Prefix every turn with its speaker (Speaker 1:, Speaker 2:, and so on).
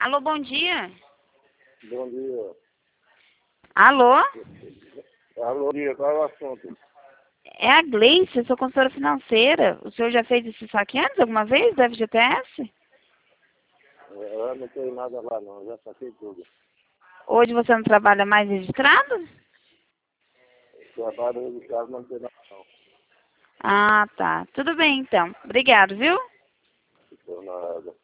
Speaker 1: Alô, bom dia.
Speaker 2: Bom dia.
Speaker 1: Alô?
Speaker 2: Alô, bom dia, qual é o assunto?
Speaker 1: É a Gleice, eu sou consultora financeira. O senhor já fez esse saque antes alguma vez do FGTS?
Speaker 2: Eu não tenho nada lá não, já saquei tudo.
Speaker 1: Hoje você não trabalha mais registrado?
Speaker 2: Trabalho registrado não tem nada não.
Speaker 1: Ah, tá. Tudo bem, então. Obrigado, viu?
Speaker 2: Não tem nada.